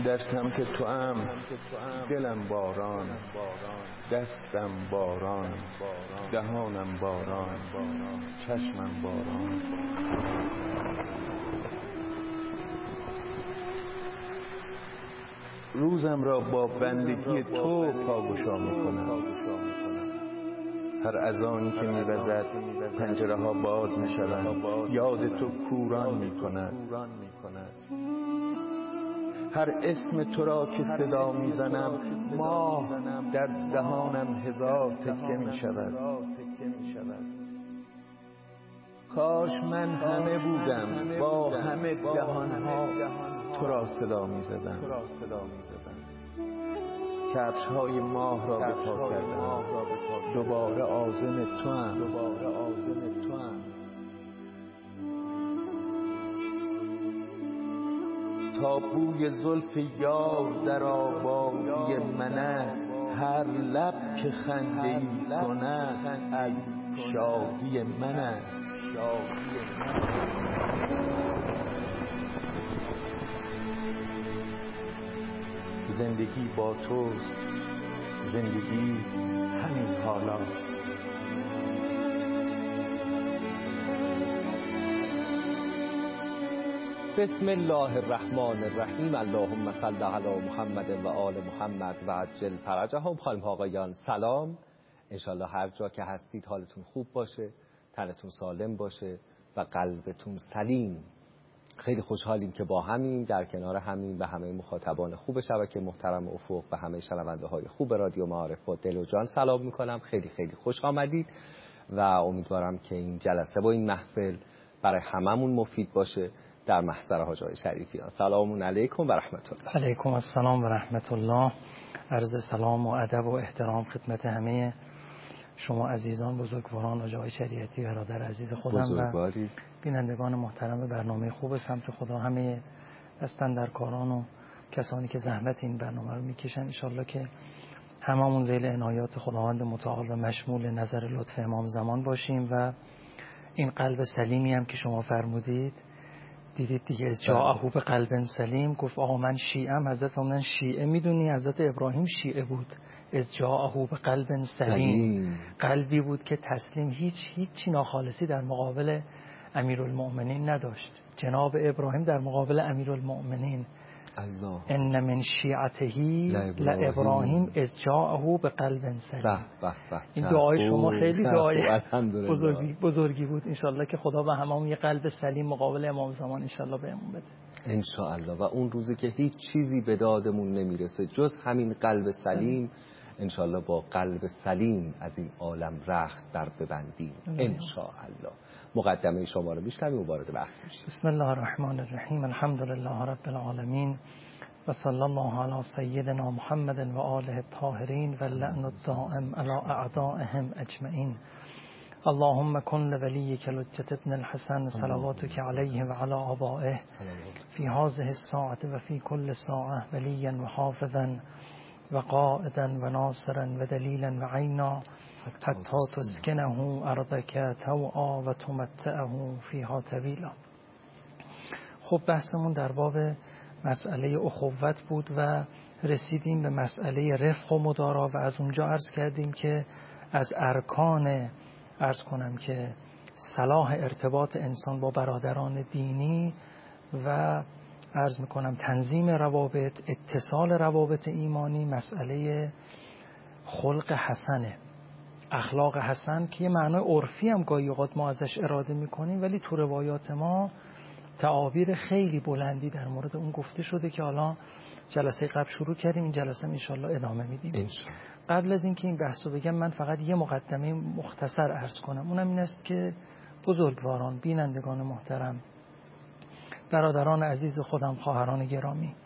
در سمت تو ام دلم باران، دستم باران، دهانم باران، چشمم باران. روزم را با بندگی تو پاگشا میکنم. هر اذانی که میوزد پنجره ها باز میشوند، یاد تو کوران میکند. هر اسم تو را که صدا میزنم، ماه در دهانم هزار تکه میشود. کاش من همه بودم با همه دهانها تو را صدا میزدم. کفش های ماه را به پا کردم، دوباره عازم تو ام. تا بوی زلف یار در آبادی من است، هر لب که خنده ای کند از شادی من است. زندگی با توست، زندگی همین حالاست. بسم الله الرحمن الرحیم. اللهم صل علی محمد و آل محمد و عجل فرجهم. خانم ها آقایان سلام. انشالله هر جا که هستید حالتون خوب باشه، تنتون سالم باشه و قلبتون سلیم. خیلی خوشحالیم که با همین در کنار همین و همه مخاطبان خوب شبکه محترم افق و همه شنونده های خوب رادیو معارف با دل و جان سلام میکنم. خیلی خیلی خوش آمدید و امیدوارم که این جلسه و این محفل برای هممون مفید باشه. در محضر حاج آقای شریفیان سلام علیکم و رحمت الله. علیکم السلام و رحمت الله. عرض سلام و ادب و احترام خدمت همه شما عزیزان، بزرگواران، حاج آقای شریعتی برادر عزیز خودم بزرگواری. و بینندگان محترم برنامه خوب سمت خدا، همه دستاندرکاران و کسانی که زحمت این برنامه رو میکشن. انشالله که هممون ذیل عنایات خداوند متعال و مشمول نظر لطف امام زمان باشیم و این قلب سلیمی هم که شما فرمودید، دیدید دیگه، از جاءه به قلب سلیم. گفت آقا من شیعم. حضرت فرمودن شیعه میدونی حضرت ابراهیم شیعه بود. از جاءه به قلب سلیم، قلبی بود که تسلیم، هیچ ناخالصی در مقابل امیرالمؤمنین نداشت. جناب ابراهیم در مقابل امیرالمؤمنین، الله ان من شیعته لابراهیم از جاءه به قلب سلیم. این دعای شما خیلی دعای بزرگی بود. انشالله که خدا به هممون یه قلب سلیم مقابل امام زمان انشالله بهمون بده انشالله. و اون روزی که هیچ چیزی به دادمون نمیرسه جز همین قلب سلیم، انشالله با قلب سلیم از این عالم رخت بر ببندیم انشالله. مقدمه شما رو میشنویم و وارد بحث میشیم. بسم الله الرحمن الرحیم. الحمد لله رب العالمین و صلی الله علی سیدنا محمد و آله الطاهرین و اللعن الدائم علی اعدائهم اجمعین. اللهم کن لولیک الحجة ابن الحسن صلواتک علیه و علی آبائه فی هذه الساعة و فی کل ساعة ولیا و حافظا و قائدا و ناصرا و دلیلا و عینا حتی تسکنه ارضک طوعا و تمتعه فیها طویلا. خب بحثمون در باب مسئله اخوت بود و رسیدیم به مسئله رفق و مدارا و از اونجا عرض کردیم که از ارکان که صلاح ارتباط انسان با برادران دینی و عرض میکنم تنظیم روابط، اتصال روابط ایمانی، مسئله خلق حسنه، اخلاق حسن که یه معنای عرفی هم گاهی اوقات ما ازش اراده میکنیم، ولی تو روایات ما تعابیر خیلی بلندی در مورد اون گفته شده که حالا جلسه قبل شروع کردیم، این جلسه ان شاءالله ادامه میدیم. قبل از اینکه این بحثو بگم من فقط یه مقدمه مختصر عرض کنم. اونم این است که بزرگواران، بینندگان محترم، برادران عزیز خودم، خواهران گرامی،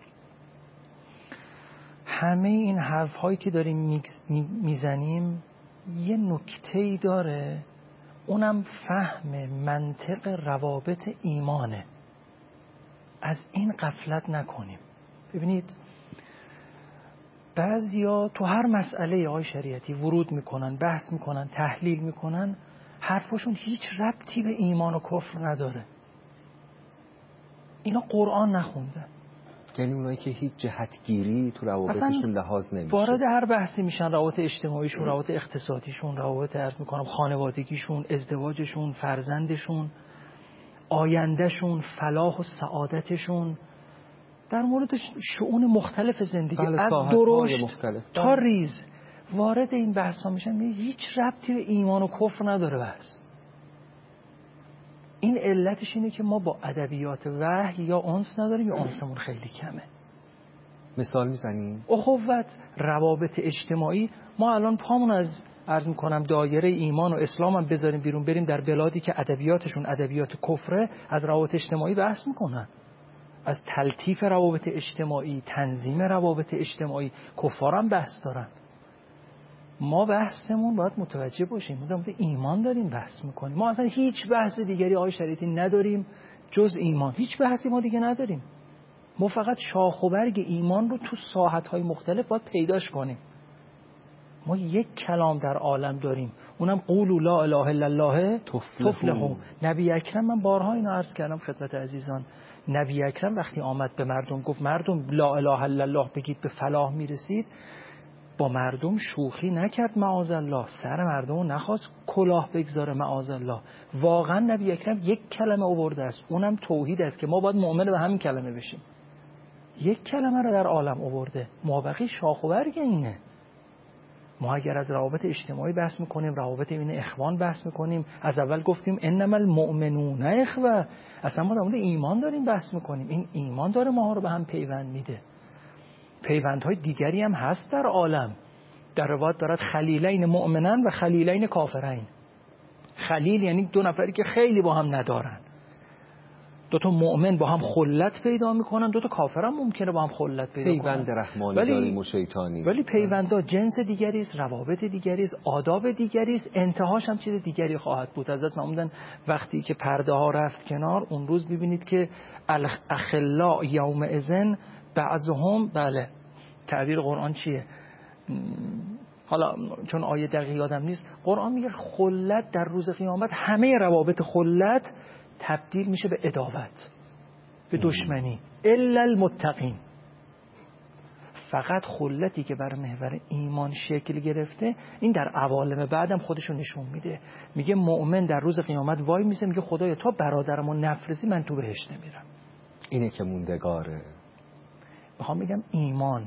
همه این حرف هایی که داریم میزنیم یه نکته‌ای داره، اونم فهم منطق روابط ایمانه. از این غفلت نکنیم. ببینید بعضیا تو هر مسئله آقای شریعتی ورود میکنن، بحث میکنن، تحلیل میکنن، حرفشون هیچ ربطی به ایمان و کفر نداره. اینا قرآن نخوندن، یعنی اونایی که هیچ جهتگیری تو روابطشون لحاظ نمیشه، وارد هر بحثی میشن، روابط اجتماعیشون، روابط اقتصادیشون، روابط عرض میکنم خانوادگیشون، ازدواجشون، فرزندشون، آیندهشون، فلاح و سعادتشون، در مورد شؤون مختلف زندگی، از درشت مختلف تا ریز وارد این بحثا میشن. هیچ ربطی به ایمان و کفر نداره بحث. این علتش اینه که ما با ادبیات وحی یا انس نداریم یا انسمون خیلی کمه. مثال میزنیم؟ اخوت، روابط اجتماعی. ما الان پامون از عرض میکنم دایره ایمان و اسلام هم بذاریم بیرون، بریم در بلادی که ادبیاتشون ادبیات کفره، از روابط اجتماعی بحث میکنن، از تلطیف روابط اجتماعی، تنظیم روابط اجتماعی. کفارم بحث دارن. ما بحثمون باید متوجه باشیم، ما در مورد ایمان داریم بحث میکنیم. ما اصلا هیچ بحث دیگری آقای شریعتی نداریم جز ایمان. هیچ بحثی ما دیگه نداریم. ما فقط شاخ و برگ ایمان رو تو ساحت‌های مختلف باید پیداش کنیم. ما یک کلام در عالم داریم، اونم قولوا لا اله الا الله تفلحوا. نبی اکرم، من بارها اینو عرض کردم خدمت عزیزان، نبی اکرم وقتی آمد به مردم گفت مردم لا اله الا الله بگید به فلاح میرسید، با مردم شوخی نکرد معاذالله، سر مردم رو نخواست کلاه بگذاره معاذالله. واقعا نبی اکرم یک کلمه آورده است، اونم توحید است که ما باید مؤمن به همین کلمه بشیم. یک کلمه رو در عالم آورده، مابقی شاخ و برگ اینه. ما اگر از روابط اجتماعی بحث میکنیم، روابط بین اخوان بحث میکنیم، از اول گفتیم انما المؤمنون اخوه، اصلا ما در مورد ایمان داریم بحث میکنیم. این ایمان داره ماها رو به هم پیوند میده. پیوندهای دیگری هم هست در عالم. در روایت دارد خلیلین مؤمنن و خلیلین کافرین. خلیل یعنی دو نفری که خیلی با هم ندارن. دو تا مؤمن با هم خلت پیدا میکنن، دو تا کافر هم ممکنه با هم خلت پیدا کنن. پیوند رحمانی داریم و شیطانی. ولی پیوندها جنس دیگری است، روابط دیگری است، آداب دیگری است، انتهاش هم چیز دیگری خواهد بود. حضرت فرمودن وقتی که پرده ها رفت کنار، اون روز ببینید که الاخلاء یومئذ بعضهم، بله تعبیر قرآن چیه؟ حالا چون آیه دقیق یادم نیست، قرآن میگه خلت در روز قیامت، همه روابط خلت تبدیل میشه به عداوت، به دشمنی، الا المتقین. فقط خلتی که بر محور ایمان شکل گرفته، این در عوالم بعدم خودشو نشون میده. میگه مؤمن در روز قیامت وای میسه، میگه خدایا تا برادرمو نفرزی من تو بهشت نمیرم. اینه که موندگاره. میخوام بگم ایمان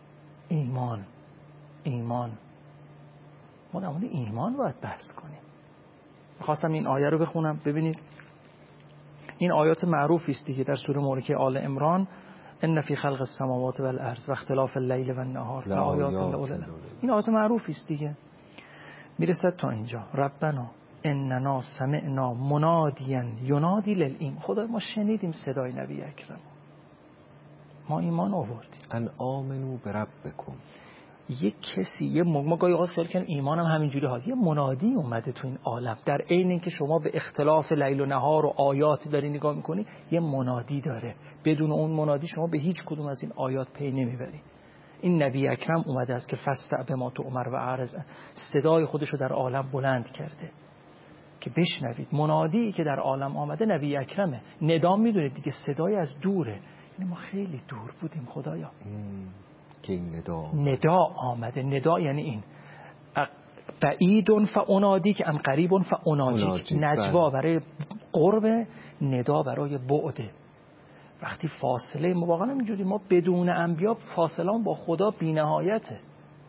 ما در مورد ایمان باید بحث کنیم. میخواستم این آیه رو بخونم ببینید. این آیات معروفی است دیگه در سوره مبارکه آل عمران، ان فی خلق السماوات والارض و اختلاف اللیل و النهار لآیات لأولی. این آیات معروفی است دیگه. میرسد تا اینجا ربنا اننا سمعنا منادیا ینادی للایمان. خدا ما شنیدیم صدای نبی اکرم، ما ایمان آوردیم. ان آمنو بربکم. یک کسی ما گاهی اوقات خیال کنیم ایمان هم همینجوری هست. یه منادی اومده تو این عالم، در عین اینکه شما به اختلاف لیل و نهار و آیات داری نگاه میکنی، یه منادی داره. بدون اون منادی شما به هیچ کدوم از این آیات پی نمیبری. این نبی اکرم اومده است که فاستع بما تؤمر و اعرض، صدای خودشو در عالم بلند کرده که بشنوید. منادی که در عالم آمده نبی اکرمه. ندا میدونید دیگه، صدای از دوره. یعنی ما خیلی دور بودیم خدایا که این ندا آمده. ندا یعنی این بعید فانادی که ام قریب فاناجیک. نجوا برای قرب، ندا برای بعده. وقتی فاصله ما واقعا اینجوری، ما بدون انبیا فاصله با خدا بی‌نهایته.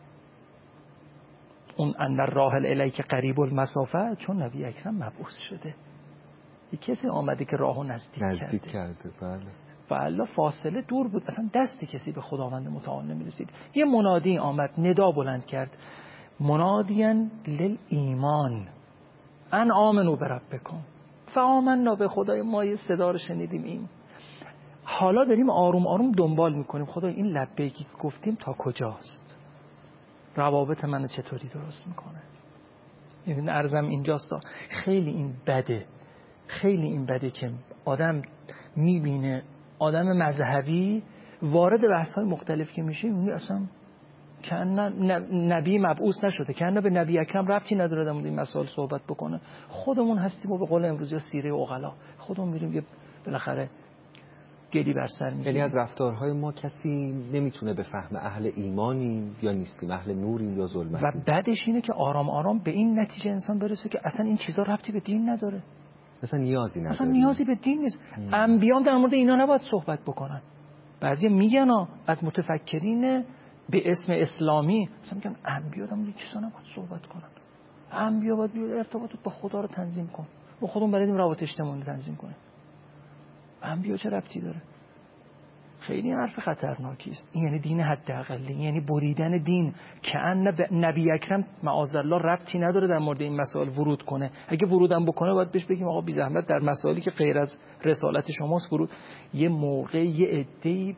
اون ان الراحل الیک قریب المسافه، چون نبی اکرم مبعوث شده، یک کسی آمده که راهو نزدیک کرده. بله. و الله فاصله دور بود، اصلا دست کسی به خداوند متعال نمی‌رسید. یه منادی آمد، ندا بلند کرد، منادیان للایمان ان آمنو بربکم فآمنا. به خدای ما یه صدا رو شنیدیم. این حالا داریم آروم آروم دنبال میکنیم خدای این لبیکی که گفتیم تا کجاست، روابط من چطوری درست میکنه. این عرضم اینجاست. خیلی این بده که آدم میبینه آدم مذهبی وارد بحث‌های مختلف که میشه، میگه اصلا که نبی مبعوث نشده، که به نبی اکرم ربطی نداره در مورد این مسائل صحبت بکنه. خودمون هستیم و به قول امروزی سیره عقلا خودمون میریم یه بالاخره گلی بر سر میگیریم. یعنی از رفتارهای ما کسی نمیتونه بفهمه اهل ایمانیم یا نیستیم، اهل نوریم یا ظلمتیم. و بعدش اینه که آرام آرام به این نتیجه انسان برسه که اصلا این چیزا ربطی به دین نداره، اصلا نیازی نداره، اصلا نیازی به دین نیست. انبیام در مورد اینا نباید صحبت بکنن. بعضی میگن از متفکرین به اسم اسلامی اصلا میگن انبیا در مورد چیزا نباید صحبت کنن. انبیا باید ارتباطت با خدا رو تنظیم کن، با خودمون بلدیم روابط اجتماعی تنظیم کنه. انبیا چه ربطی داره؟ خیلی حرف خطرناکی است. این یعنی دین حداقلی، یعنی بریدن دین که نبی اکرم معاذالله ربطی نداره در مورد این مسائل ورود کنه. اگه ورودم بکنه باید بهش بگیم آقا بی زحمت در مسائلی که غیر از رسالت شماست ورود. یه موقع یه عده‌ای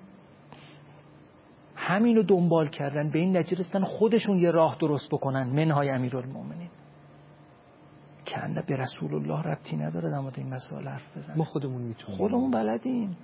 همینو دنبال کردن، به این نتیجه رسیدن خودشون یه راه درست بکنن، منهای امیرالمومنین، که به رسول الله ربطی نداره در مورد این مسائل حرف بزنه. ما خودمون میتونیم، خودمون بلدیم.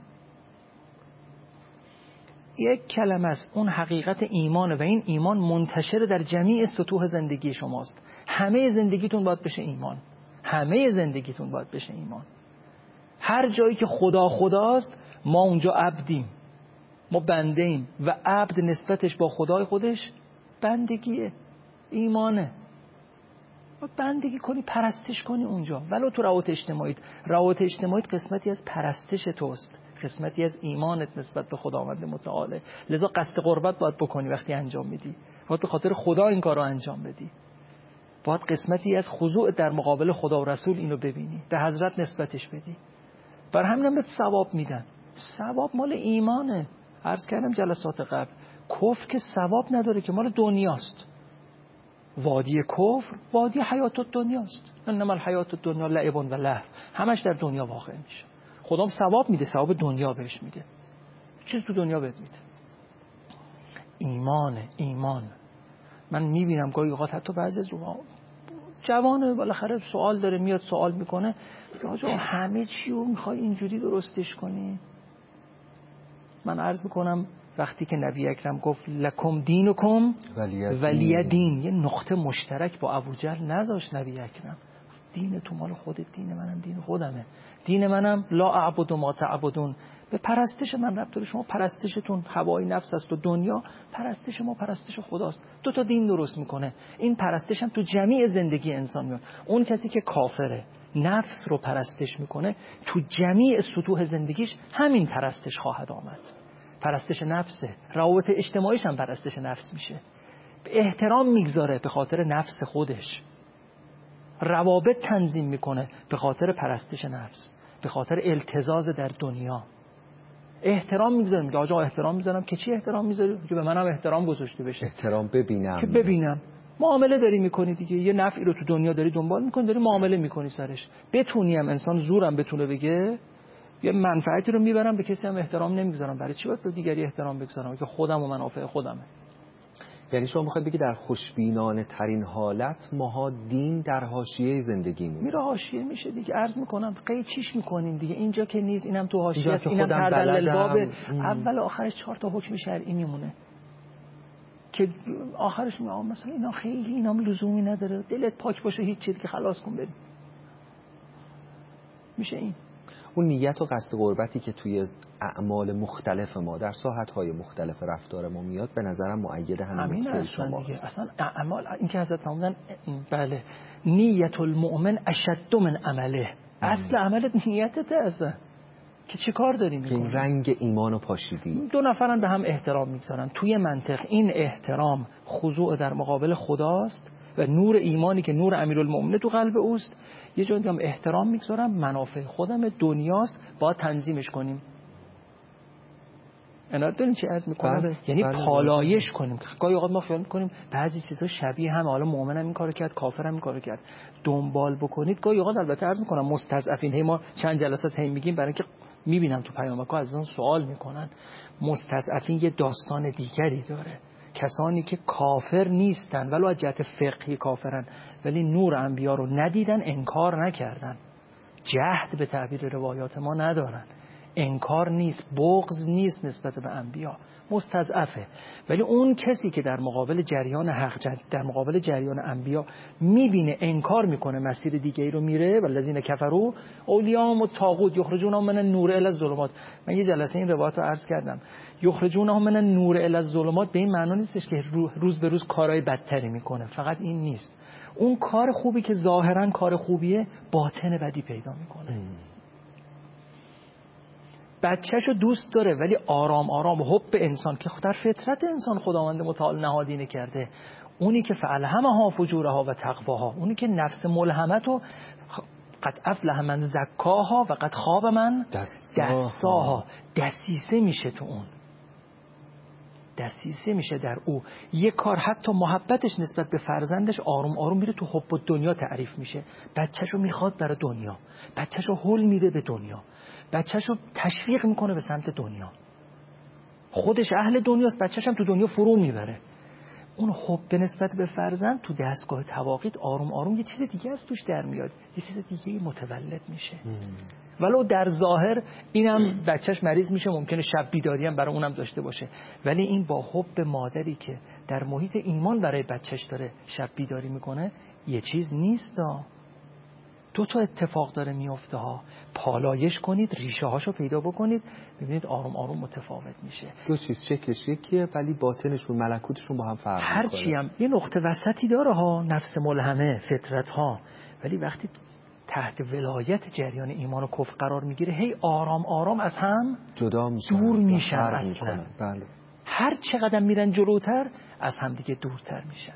یک کلمه است، اون حقیقت ایمانه و این ایمان منتشر در جمیع سطوح زندگی شماست. همه زندگیتون باید بشه ایمان، همه زندگیتون باید بشه ایمان. هر جایی که خدا خداست ما اونجا عبدیم، ما بنده ایم و عبد نسبتش با خدای خودش بندگیه، ایمانه. بندگی کنی، پرستش کنی اونجا، ولو تو روابط اجتماعیت قسمتی از پرستش توست، قسمتی از ایمانت نسبت به خداوند متعال. لذا قصد قربت باید بکنی وقتی انجام میدی، باید به خاطر خدا این کار رو انجام بدی، باید قسمتی از خضوع در مقابل خدا و رسول اینو ببینی، به حضرت نسبتش بدی. بر همینم بهت ثواب میدن. ثواب مال ایمانه. عرض کردم جلسات قبل، کفر که ثواب نداره، که مال دنیاست. وادی کفر وادی حیات الدنیاست. انما الحیات الدنیا لعب و لهو، همش در دنیا واقع میشه. خدا ثواب میده، ثواب دنیا بهش میده، چیز تو دنیا بهت میده. ایمان. من میبینم گاهی اوقات حتی بعضی از جوانه بالاخره سوال داره میاد سوال میکنه که آجا همه چی رو میخوای اینجوری درستش کنی. من عرض میکنم وقتی که نبی اکرم گفت لکم دینکم ولی دین، یه نقطه مشترک با ابوجهل نذاشت نبی اکرم. دین تو مال خودت، دین منم دین خودمه، دین منم لا اعبد ما تعبدون. به پرستش من ربط داره. شما پرستشتون هوای نفس است و دنیا، پرستش ما پرستش خداست. دو تا دین درست میکنه. این پرستش هم تو جمیع زندگی انسان میاد. اون کسی که کافره نفس رو پرستش میکنه، تو جمیع سطوح زندگیش همین پرستش خواهد آمد. پرستش نفسه. روابط اجتماعیش هم پرستش نفس میشه. به احترام میگذاره به خاطر نفس خودش، روابط تنظیم میکنه به خاطر پرستش نفس، به خاطر التزاز در دنیا. احترام میگذاره، میگه آقا احترام میذارم که چی احترام میذاری؟ که به منم احترام گذاشته بشه، احترام ببینم، که ببینم. معامله داری میکنی دیگه، یه نفعی رو تو دنیا داری دنبال میکنی، داری معامله میکنی سرش. بتونیم انسان زورم بتونه بگه یه منفعتی رو میبرم، به کسی هم احترام نمیگذارم. برای چی باید به دیگری احترام بگذارم که خودم و منافع خودمه؟ یعنی شما میخواید بگی در خوشبینانه ترین حالت ماها دین در حاشیه زندگیمون میره، حاشیه میشه دیگه. عرض میکنم قیچیش میکنیم دیگه، اینجا که نیست، اینم تو حاشیه است، اینم تردل الباب. اول و آخرش 4 تا حکم شرعی میمونه که آخرش میگم مثلا اینا خیلی اینام لزومی نداره، دلت پاک باشه هیچ چیزی که خلاص کن بریم. میشه این اون نیت و قصد قربتی که توی اعمال مختلف ما در ساحت‌های مختلف رفتار ما میاد، به نظرم مؤید همین نکته شما است. اصلا اعمال این که حضرت فرمودن بله نیت المؤمن اشد من عمله. اصل عملت نیتته اصلا که چه کار داری میکنی. این رنگ ایمانو پاشیدی. 2 نفرن به هم احترام میگذارن. توی منطق این احترام خضوع در مقابل خداست و نور ایمانی که نور امیرالمومنین تو قلب اوست. یه جایی هم احترام میگذارم، منافع خودم دنیاست، باید تنظیمش کنیم. انا دارین چی عرض میکنم؟ یعنی پالایش کنیم. گاهی اوقات ما خیال میکنیم بعضی چیزا شبیه هم، حالا مؤمنم این کارو کرد، کافرم این کارو کرد. دنبال بکنید. گاهی اوقات البته عرض میکنم مستضعفین، ما چند جلسات هم میگیم برای اینکه میبینم تو پیامک‌ها از اون سوال میکنن. مستضعفین یه داستان دیگری داره. کسانی که کافر نیستن ولو از جهت فقهی کافرن، ولی نور انبیا رو ندیدن، انکار نکردن، جهد به تعبیر روایات ما ندارن، انکار نیست، بغض نیست نسبت به انبیا، مستضعفه. ولی اون کسی که در مقابل جریان حق، در مقابل جریان انبیا میبینه انکار میکنه، مسیر دیگه ای رو میره، والذین کفروا اولیاءهم الطاغوت یخرجونهم من النور الی الظلمات. من یه جلسه این روایت رو عرض کردم. یخرجونهم من النور الی الظلمات به این معنی نیستش که روز به روز کارهای بدتری میکنه، فقط این نیست. اون کار خوبی که ظاهرا کار خوبیه، باطن بدی پیدا میکنه. بچه‌شو دوست داره ولی آرام آرام حب انسان که در فطرت انسان خداوند متعال نهادینه کرده، اونی که فالهمها فجورها و تقواها، اونی که نفس ملهمتو قد افلح من زکاها و قد خاب من دساها، دسیسه میشه تو اون، دسیسه میشه در او. یه کار حتی محبتش نسبت به فرزندش آروم آروم میره تو حب و دنیا تعریف میشه. بچه‌شو میخواد برای دنیا، بچه‌شو هول میده به دنیا، بچه‌شو تشویق میکنه به سمت دنیا. خودش اهل دنیاست، بچه‌ش هم تو دنیا فرو میبره. اون حب به نسبت به فرزند تو دستگاه تواقیت آروم آروم یه چیز دیگه از توش در میاد، یه چیز دیگه متولد میشه. ولو در ظاهر اینم بچهش مریض میشه، ممکنه شب بیداری هم برای اونم داشته باشه، ولی این با حب مادری که در محیط ایمان برای بچهش داره شب بیداری میکنه یه چیز نیست. دو تا اتفاق داره میفته ها. پالایش کنید، ریشه هاشو پیدا بکنید، ببینید آروم آروم متفاوت میشه. دو چیز شکلش یکیه ولی باطنشون ملکوتشون با هم فرق میکنه. هرچی هم یه نقطه وسطی داره ها، نفس ملهمه، فطرت ها، ولی وقتی تحت ولایت جریان ایمان و کفر قرار میگیره هی آرام آرام از هم جدا میشن، دور میشن اصلا. بله. هر چقدر میرن جلوتر از هم دیگه دورتر میشن.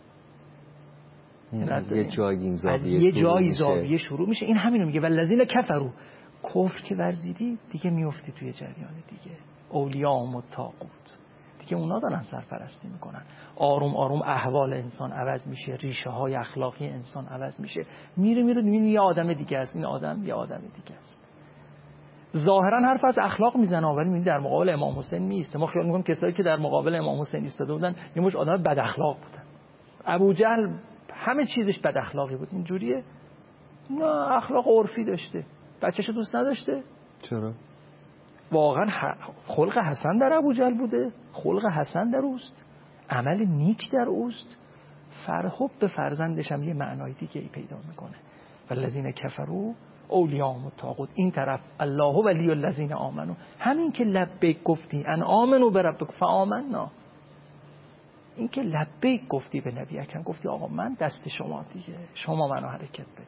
از یه جایی زاویه شروع میشه. این همینو میگه والذین کفروا، کفر که ورزیدی دیگه میفتی توی جریان دیگه. اولیاءهم الطاغوت، دیگه اونا دارن سرپرستی میکنن. آروم آروم احوال انسان عوض میشه، ریشه های اخلاقی انسان عوض میشه، میره یه آدم دیگه است، این آدم یه آدم دیگه است. ظاهرا حرف از اخلاق میزنه ولی در مقابل امام حسین نیست. ما خیال میکنیم کسایی که در مقابل امام حسین ایستاده بودن یه مش آدم بد اخلاق بودن. ابو جهل همه چیزش بد اخلاقی بود. اینجوریه؟ نه، اخلاق عرفی داشته. بچه‌شو دوست نداشته؟ چرا؟ واقعا خلق حسن در ابو جهل بوده، خلق حسن در اوست، عمل نیک در اوست. فرحب به فرزندش هم یه معنای دیگه ای پیدا میکنه. والذین کفروا اولیاءهم الطاغوت، این طرف الله ولی الذین آمنوا. همین که لبیک گفتی ان آمنوا بربک فآمنا، این که لبیک گفتی به نبی اکرم، گفتی آقا من دست شما دیگه، شما منو حرکت بده.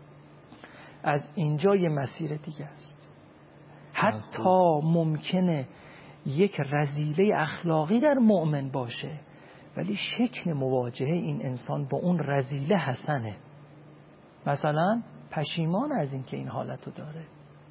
از اینجا یه مسیر دیگه است. حتی ممکنه یک رذیله اخلاقی در مؤمن باشه ولی شکل مواجهه این انسان با اون رذیله حسنه. مثلا پشیمان از این که این حالتو داره،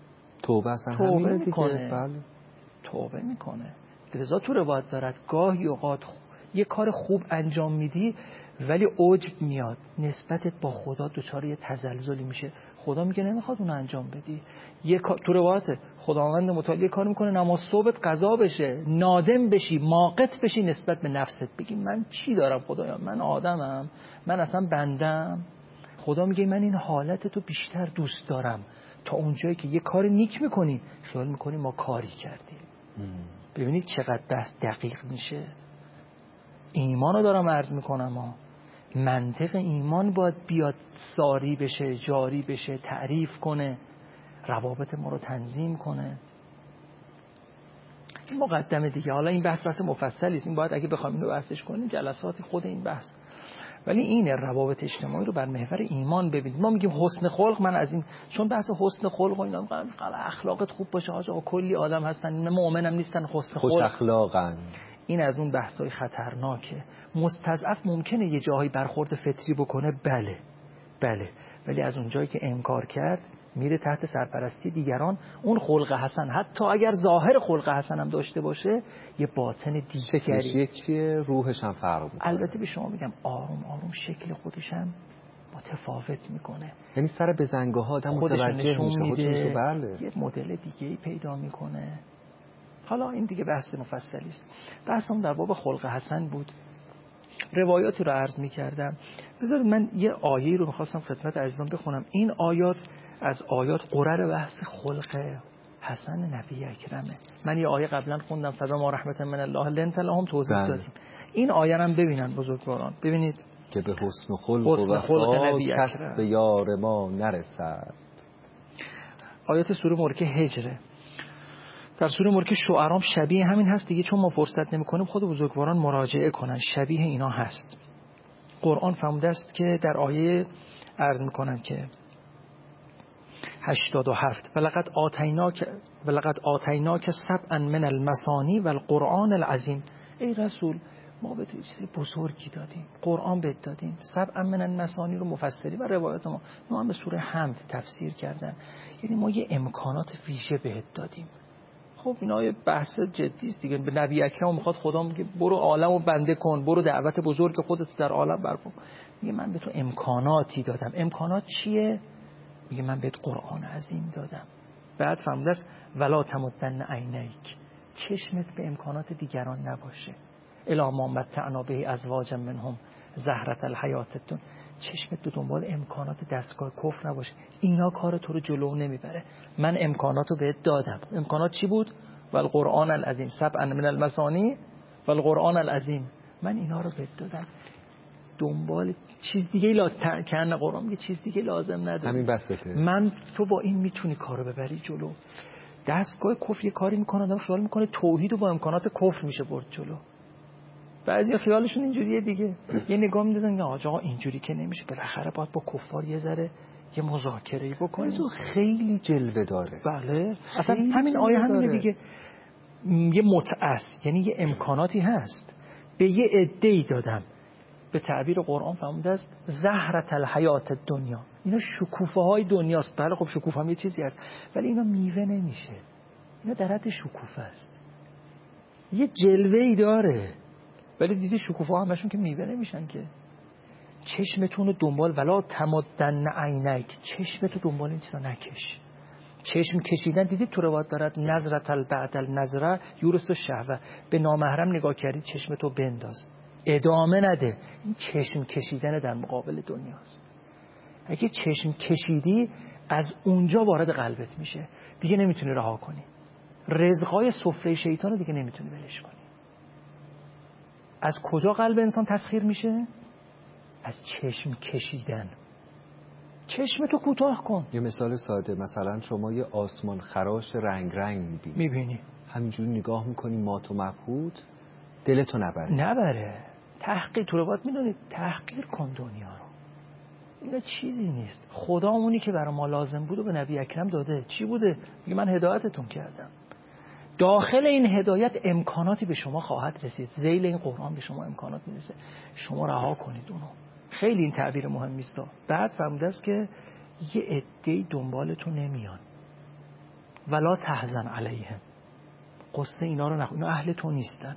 توبه میکنه. بله. توبه میکنه. لذا تو روایت دارد گاهی اوقات یه کار خوب انجام میدی ولی عجب میاد، نسبتت با خدا دچار یه تزلزلی میشه، خدا میگه نمیخواد اون انجام بدی. تو روایت خداوند متعال یه کار میکنه نماز صبحت قضا بشه، نادم بشی، ماقت بشی نسبت به نفست، بگی من چی دارم خدایا، من آدمم، من اصلا بندم. خدا میگه من این حالتتو بیشتر دوست دارم تا اونجایی که یه کار نیک میکنی خیال میکنی ما کاری کردیم. ببینید چقدر بحث دقیق میشه. ایمانو دارم عرض میکنم منطق ایمان باید بیاد ساری بشه، جاری بشه، تعریف کنه، روابط ما رو تنظیم کنه. این مقدمه دیگه. حالا این بحث مفصلی است، این باید اگه بخوایم اینو بحثش کنیم جلسات خود این بحث، ولی این روابط اجتماعی رو بر محور ایمان ببینید. ما میگیم حسن خلق، من از این چون بحث حسن خلق و اینا میگم اخلاقت خوب باشه، آقا کلی آدم هستن مؤمنم نیستن حسن خلق، خوش اخلاقن. این از اون بحثای خطرناکه. مستضعف ممکنه یه جاهای برخورد فطری بکنه، بله، ولی از اون جایی که انکار کرد میره تحت سرپرستی دیگران. اون خلق حسن حتی اگر ظاهر خلق حسن هم داشته باشه یه باطن دیگری، شکلش یکیه، روحش هم فرق میکنه. البته به شما میگم آروم آروم شکل خودش هم متفاوت میکنه، یعنی سر بزنگاه ها آدم متوجه میشه، بله، یه مدل دیگه‌ای پیدا میکنه. حالا این دیگه بحث مفصلی است. بحثم در باب خلق حسن بود. روایاتی رو عرض می‌کردم. بذارید من یه آیه رو می‌خواستم خدمت عزیزان بخونم. این آیات از آیات قرر بحث خلق حسن نبی اکرمه. من یه آیه قبلا خوندم فبما ما رحمت من الله لنت لهم توضیح دادیم. این آیه رو هم ببینن بزرگواران، ببینید که به حسن خلق و وفا کس به یار ما نرسد. آیات سوره مبارکه هجره. در سوره مبارکه شعرا شبیه همین هست دیگه، چون ما فرصت نمی‌کنیم خود بزرگواران مراجعه کنن، شبیه اینا هست. قرآن فرموده است که در آیه عرض می‌کنم که 87 ولقد آتیناک سبعا من المثانی والقرآن العظیم. ای رسول ما به تو چیز بزرگی دادیم، قرآن بهت دادیم. سبعا من المثانی رو مفسری و روایات ما هم به سوره حمد تفسیر کردن، یعنی ما یه امکانات ویژه بهت دادیم. خب اینا یه بحث جدی است دیگه. به نبی اکرم میخواد خدا میگه برو عالمو بنده کن، برو دعوت بزرگ خودت در عالم برپا. میگه من به تو امکاناتی دادم. امکانات چیه؟ میگه من بهت قرآن عظیم دادم. بعد فرموده است ولا تمدن عینیک، چشمت به امکانات دیگران نباشه. الا ما متعنا به ازواج منهم زهرة الحیات الدنیا، چشمت به دنبال امکانات دستگاه کفر نباشه. اینا کار تو رو جلو نمیبره. من امکاناتو بهت دادم. امکانات چی بود؟ والقرآن العظیم سبعا من المثانی والقرآن العظیم. من اینا رو بهت دادم. دنبال چیز دیگه کن قرآن میگه چیز دیگه لازم نداره. همین بسته. من تو با این میتونی کارو ببری جلو. دستگاه کفر یه کاری میکنه، آدم خیال میکنه توحید رو با امکانات کفر میشه برد جلو. بعضی خیالشون اینجوریه دیگه. یه نگاه میندازن که آقا اینجوری که نمیشه، بالاخره باید با کفار یه ذره یه مذاکره‌ای بکنیم. خیلی جلوه داره. بله اصلا همین آیه همینه دیگه. یه متعس، یعنی یه امکاناتی هست به یه عده‌ای دادم. به تعبیر قرآن فرموده است زهرة الحیات الدنیا. اینا شکوفه های دنیاست. بله خب شکوفه هم یه چیزی هست، ولی اینا میوه نمیشه. اینا در حد شکوفه است، یه جلوه‌ای داره، ولی دیدی شکوفه ها همشون که میوه نمیشن که. چشمتون رو دنبال ولا تمدن عینیک، چشمتون دنبال این چیزا نکش. چشم کشیدن دیدید تو روایت دارد نظرة بعد النظره یورث الشهوه، به نامحرم نگاه کردی چشمتو بنداز، ادامه نده. این چشم کشیدن در مقابل دنیاست. اگه چشم کشیدی از اونجا وارد قلبت میشه، دیگه نمیتونی رها کنی. رزقای سفره شیطان رو دیگه نمیتونی ولش کنی. از کجا قلب انسان تسخیر میشه؟ از چشم کشیدن. چشمتو کوتاه کن. یه مثال ساده، مثلا شما یه آسمان خراش رنگ رنگ میبینی، همینجوری نگاه میکنی مات و مبهوت، دلتو نبره. تحقیر تو رو باید میدونید، تحقیر کن دنیا رو. اینا چیزی نیست. خدا اونی که برای ما لازم بود و به نبی اکرم داده. چی بوده؟ میگه من هدایتتون کردم. داخل این هدایت امکاناتی به شما خواهد رسید. ذیل این قرآن به شما امکانات میرسه، شما رها کنید اونو. خیلی این تعبیر مهمی است. بعد فرموده است که یه عده‌ای دنبالتون نمیان. ولا تحزن علیهم، قصه اینا رو نخور، اینا اهل تو نیستن.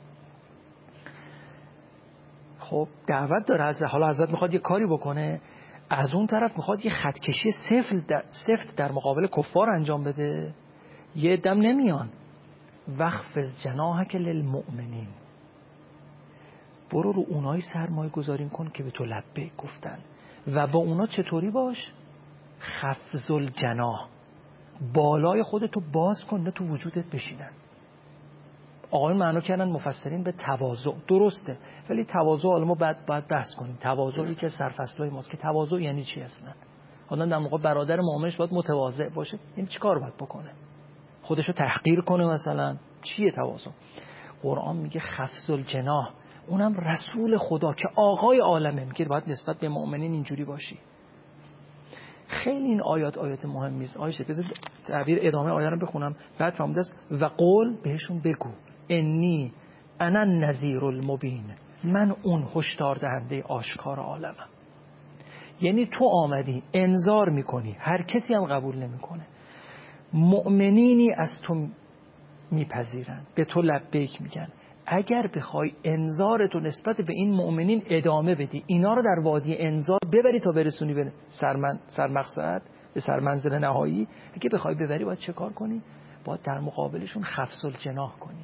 خب دعوت داره از حالا حضرت میخواد یه کاری بکنه، از اون طرف میخواد یه خطکشی سفت در مقابل کفار انجام بده. یه دم نمیان. وخفض جناحک للمؤمنین، برو رو اونایی سرمایه گذاریم کن که به تو لبیک گفتن و با اونا چطوری باش؟ خفض الجناح، بالای خودتو باز کن نه تو وجودت بشینن. آقایون معنا کردن مفسرین به تواضع، درسته، ولی تواضع حالا ما باید بحث کنیم. تواضعی که سرفصلای ماست که تواضع یعنی چی اصلا؟ حالا در موقع برادر مؤمنش باید متواضع باشه، این چیکار باید بکنه؟ خودشو تحقیر کنه مثلا؟ چیه تواضع؟ قرآن میگه خفض الجناح، اونم رسول خدا که آقای عالمه میگه باید نسبت به مؤمنین اینجوری باشی. خیلی این آیات مهمی است. آیشه بذار تعبیر ادامه آیه رو بخونم. بعد فرموده است و قول، بهشون بگو انی انا النذیر المبین، من اون هشدار دهنده آشکار عالمم. یعنی تو آمدی انذار میکنی، هر کسی هم قبول نمیکنه. مؤمنینی از تو میپذیرن، به تو لبیک میگن. اگر بخوای انذارتو نسبت به این مؤمنین ادامه بدی، اینا رو در وادی انذار ببری تا برسونی به سرمقصد، به سرمنزل نهایی، اگه بخوای ببری باید چه کار کنی؟ باید در مقابلشون خفض الجناح کنی،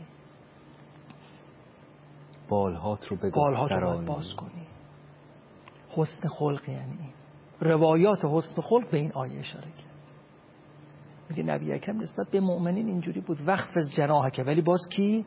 بالهات رو باید باز کنی. حسن خلق یعنی این. روایات حسن خلق به این آیه اشاره کرد. میگه نبی اکرم نسبت به مؤمنین اینجوری بود وقت از جناحک، ولی باز کی؟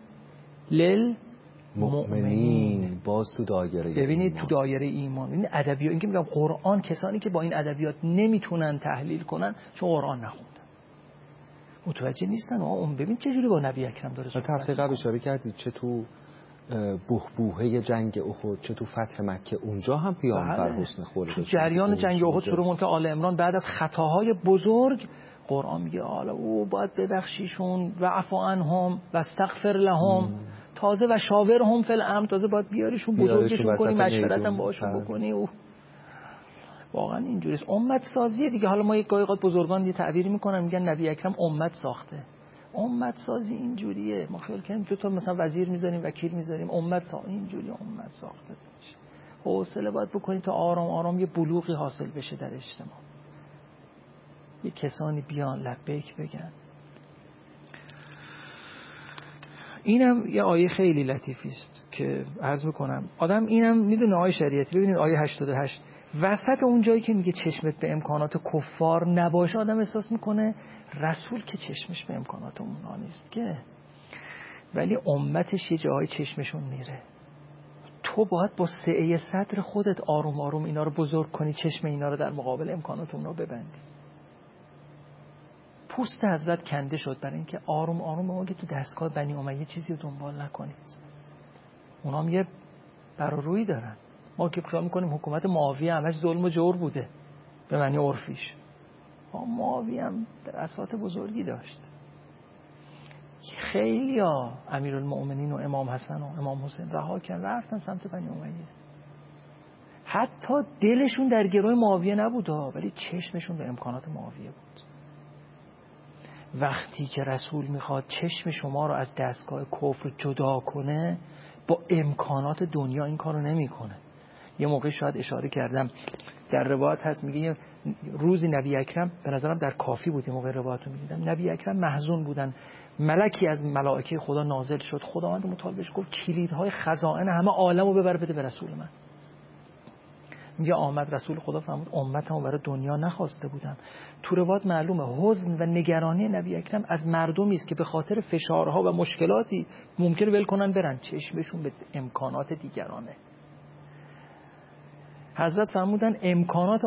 مؤمنین، باز تو دایره. ببینید تو دایره ایمان. این ادبیات، این که میگم قرآن، کسانی که با این ادبیات نمیتونن تحلیل کنن چون قرآن نخوندن متوجه نیستن. اون ببین چه جوری با نبی اکرم داره صحبت. هفته قبل اشاره کردید چه تو بحبوحه جنگ احد چه تو فتح مکه اونجا هم پیامبر حسن خلق تو جریان جنگ احد سوره ملک آل عمران بعد از خطاهای بزرگ قرآن میگه حالا او باید ببخشیشون و عفو عنهم و استغفر لهم، تازه و شاورهم فی الامر، تازه باید بیاریشون بزرگشون کنی، مشورت هم باهاشون بکنی. او واقعا اینجوریه. امت سازی دیگه. حالا ما یک گاهی بزرگان یه تعبیری میکنن میگن نبی اکرم امت ساخته. امت سازی اینجوریه. ما خیال کنیم تو مثلا وزیر میذاریم، وکیل میذاریم، امت سازی اینجوری امت ساخته میشه. حوصله باید بکنید تا آرام آرام یه بلوغی حاصل بشه در اجتماع. یه کسانی بیان لبیک بگن. اینم یه آیه خیلی لطیفی است که عرض میکنم آدم اینم میدونه آیه شریعتی. ببینید آیه 88 وسط اون جایی که میگه چشمت به امکانات کفار نباشه آدم احساس میکنه رسول که چشمش به امکانات اونا نیست که، ولی امتش یه جایی چشمشون میره. تو باید با سعه صدر خودت آروم آروم اینا رو بزرگ کنی، چشم اینا رو در مقابل امکانات اونا ببندی. پوست حضرت کنده شد برای اینکه آروم آروم ما که تو دستگاه بنی امیه چیزی رو دنبال نکنید. اونا هم یه برورویی دارن. ما که فکر می‌کنیم حکومت معاویه همش ظلم و جور بوده به معنی عرفیش. معاویه هم بساط بزرگی داشت. خیلیا امیرالمؤمنین و امام حسن و امام حسین رها کردن رفتن سمت بنی امیه. حتی دلشون در گروه معاویه نبود ولی چشمشون به امکانات معاویه بود. وقتی که رسول میخواد چشم شما رو از دستگاه کفر جدا کنه با امکانات دنیا این کارو نمیکنه. یه موقع شاید اشاره کردم در روایت هست میگه روزی نبی اکرم به نظرم در کافی بود، یه موقع روایت رو میدیدم نبی اکرم محزون بودن، ملکی از ملائکه خدا نازل شد، خداوند متعال بهش گفت کلیدهای خزائن همه عالمو ببر بده به رسول من. میگه آمد رسول خدا فرمود امتمو برای دنیا نخواسته بودم. تو روایت معلومه حزن و نگرانی نبی اکرم از مردمی است که به خاطر فشارها و مشکلاتی ممکن ول کنن برن، چشمشون به امکانات دیگرانه. حضرت فرمودن امکانات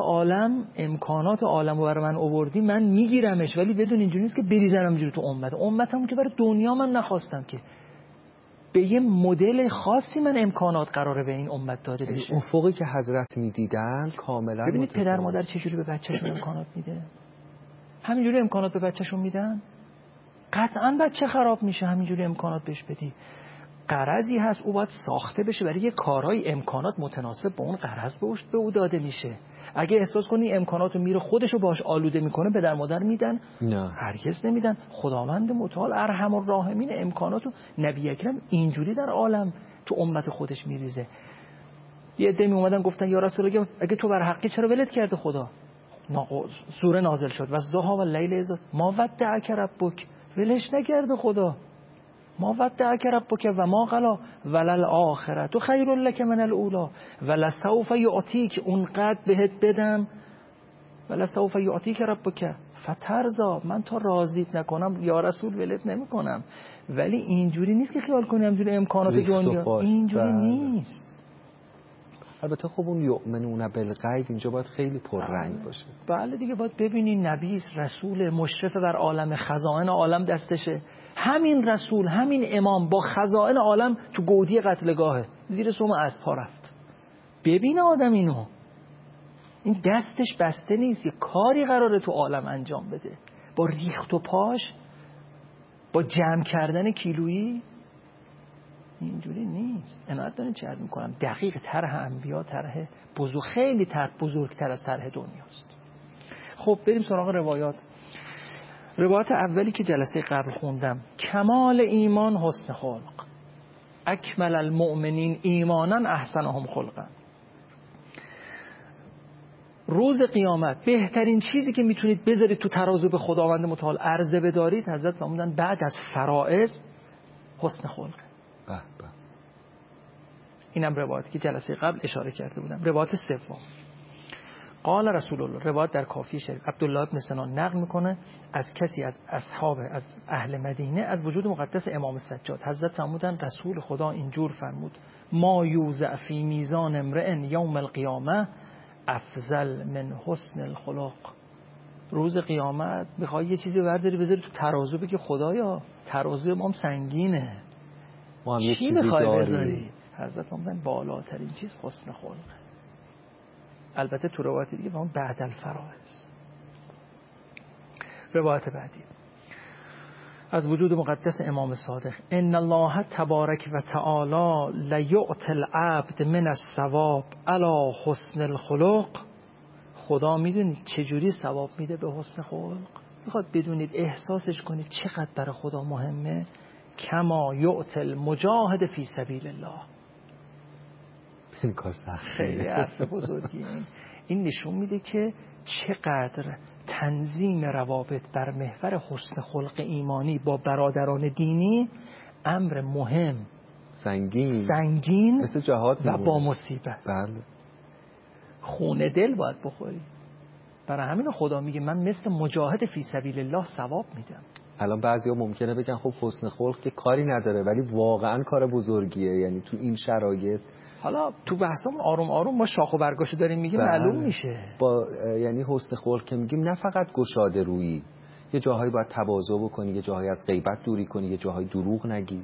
عالم رو برای من آوردی من میگیرمش، ولی بدون اینجوری نیست که بریزنم اینجوری تو امتم که برای دنیا من نخواستم که به یه مدل خاصی من امکانات قراره به این امت داده بشه. افقی که حضرت میدیدن کاملا. ببینید پدر مادر چجوری به بچه‌شون امکانات میده. همینجوری امکانات به بچه‌شون میدن، قطعاً بچه خراب میشه. همینجوری امکانات بهش بدی، قرضی هست او باید ساخته بشه برای یه کارهای امکانات متناسب با اون قرض به او داده میشه. اگه احساس کنی امکاناتو میره خودشو باش آلوده میکنه پدر مادر میدن؟ نه، هرگز نمیدن. خداوند متعال ارحم الراحمین امکاناتو نبی اکرم اینجوری در عالم تو امت خودش میریزه. یه عده می اومدن گفتن یا رسول الله اگه تو بر حقی چرا ولت کرده خدا؟ سوره نازل شد و الضحی و اللیل اذا ما ودعک ربک، ولش نکرده خدا. ما ودعک ربک و ما قلا وللآخرة خیر لک من الاولی ولسوف یعطیک، اونقدر بهت بدم ولسوف یعطیک ربک فترضا، من تا راضیت نکنم یا رسول ولت نمیکنم. ولی اینجوری نیست که خیال کنی همجوری امکانات دنیا اینجوری نیست. البته خب اون یؤمنون بالغیب اینجا باید خیلی پررنگ باشه. بله دیگه، باید ببینی نبی رسول مشرف بر عالم، خزائن عالم دستشه. همین رسول، همین امام با خزائن عالم تو گودی قتلگاهه، زیر سم اسب‌ها رفت. ببین آدم اینو، این دستش بسته نیست، یه کاری قراره تو عالم انجام بده با ریخت و پاش، با جمع کردن کیلویی. اینجوری نیست. عنایت دارین چه عرض میکنم، دقیق طرح انبیا طرح بزرگ، خیلی طرح بزرگتر از طرح دنیاست. خب بریم سراغ روایات. روایت اولی که جلسه قبل خوندم، کمال ایمان حسن خلق، اکمل المؤمنین ایمانا احسنهم خلقا. روز قیامت بهترین چیزی که میتونید بذارید تو ترازو به خداوند متعال عرضه بدارید، حضرت فرمودن بعد از فرائض حسن خلق. اینم روایتی که جلسه قبل اشاره کرده بودم. روایت سوم، قال رسول الله، روایت در کافی شریف، عبدالله بن سنان نقل میکنه از کسی از اصحاب از اهل مدینه از وجود مقدس امام سجاد، حضرت فرمودن رسول خدا اینجور فرمود: ما یوزع فی میزان امرئ یوم القیامه افضل من حسن الخلق. روز قیامت میخوای یه چیزی برداری بذاری تو ترازو، بگی خدایا ترازوی امام سنگینه، ما هم یه چی چیزی میخوای داریم. بذاری؟ حضرت فرمودن بالاترین چیز حسن خلقه. البته تو روایت دیگه به اون بعد الفرائض. روایت بعدی از وجود مقدس امام صادق: ان الله تبارک و تعالی لیعطی العبد من الثواب علی حسن الخلق. خدا میدونید چجوری ثواب میده به حسن خلق؟ میخواد بدونید احساسش کنید چقدر برای خدا مهمه. کما یعطی المجاهد فی سبیل الله. این کار سخته، خیلی حرف بزرگی. این نشون میده که چقدر تنظیم روابط بر محور حسن خلق ایمانی با برادران دینی امر مهم، سنگین مثل جهاد و با مصیبت. بله. خون دل باید بخوری. برای همین خدا میگه من مثل مجاهد فی سبیل الله ثواب میدم. الان بعضیا ممکنه بگن خب حسن خلق که کاری نداره، ولی واقعا کار بزرگیه. یعنی تو این شرایط حالا تو بحثمون آروم آروم ما شاخ و برگاشو داریم میگیم، معلوم میشه. با یعنی حسن خلق که میگیم نه فقط گشاده رویی، یه جاهایی باید تواضع بکنی، یه جاهایی از غیبت دوری کنی، یه جاهایی دروغ نگی.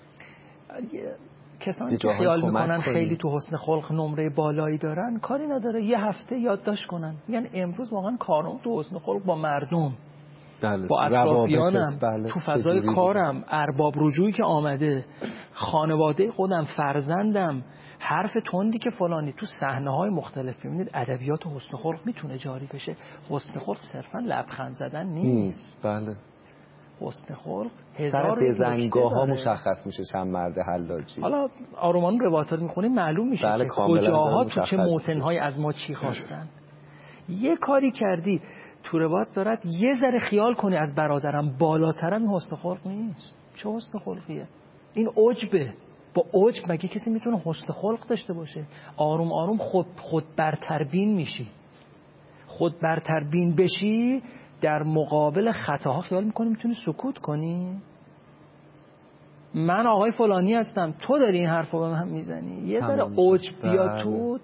کسانی که خیال میکنن خیلی تو حسن خلق نمره بالایی دارن، کاری نداره یه هفته یادداشت کنن، یعنی امروز واقعا کارم تو حسن خلق با مردم، با اطرافیانم، تو فضای کارم، ارباب رجوعی که آمده، خانواده خودم، فرزندم، حرف تندی که فلانی، تو صحنه‌های مختلف ببینید ادبیات و حسن خلق میتونه جاری بشه. حسن خلق صرفا لبخند زدن نیست. بله. حسن خلق سر بزنگاه‌ها مشخص میشه چند مرد حلاجی. حالا آرومان روایات رو میخونیم معلوم میشه بله، که کجاها تو چه موطن‌های از ما چی خواستن. یه کاری کردی تو روایت دارد یه ذره خیال کنی از برادرم بالاترم، این حسن خلق نیست. چه حسن خلقیه؟ این عجبه. با عجب مگه کسی میتونه حسن خلق داشته باشه؟ آروم آروم خود برتربین میشی. خود برتربین بشی، در مقابل خطاها خیال میکنی میتونی سکوت کنی. من آقای فلانی هستم، تو داری این حرفو به من میزنی. یه ذره عجب بیا توت.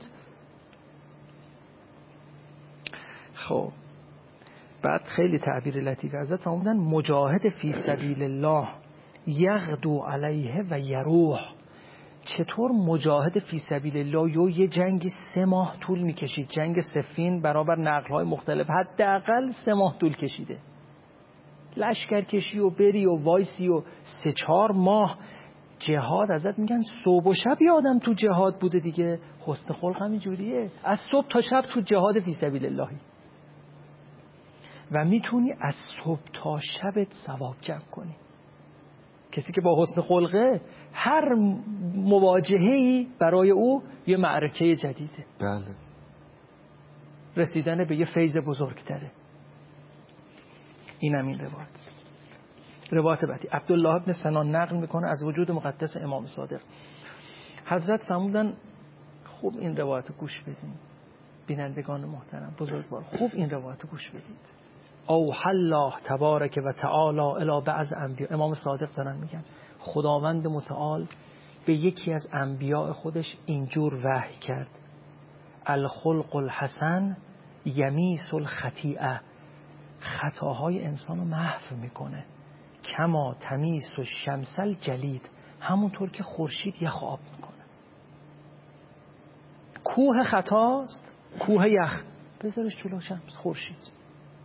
خب بعد خیلی تعبیر لطیف ازت فرمودن: مجاهد فی سبیل الله یغدو علیه و یروح. چطور مجاهد فی سبیل الله یه جنگی 3 ماه طول میکشید، جنگ صفین برابر نقل‌های مختلف حداقل 3 ماه طول کشیده، لشکرکشی و بری و وایسی و 3-4 ماه جهاد. ازت میگن صبح و شب آدم تو جهاد بوده دیگه. حسن خلق همین جوریه، از صبح تا شب تو جهاد فی سبیل اللهی و میتونی از صبح تا شبت ثواب جمع کنی. کسی که با حسن خلقه هر مواجهه‌ای برای او یه معرکه جدیده. بله. رسیدن به یه فیض بزرگتره. اینم این روایت بعدی عبدالله بن سنان نقل میکنه از وجود مقدس امام صادق. حضرت فرمودن خوب این روایت گوش بدین بینندگان محترم بزرگوار، خوب این روایت گوش بدید. اوحی الله تبارک و تعالی الی بعض انبیا. امام صادق دارن میگن خداوند متعال به یکی از انبیاء خودش اینجور وحی کرد: الخلق الحسن یمیس الخطیئه. خطاهای انسانو محو میکنه. کما تمیس الشمس الجلید. همونطور که خورشید یخ آب میکنه. کوه خطاست، کوه یخ، بذارش جلو شمس خورشید.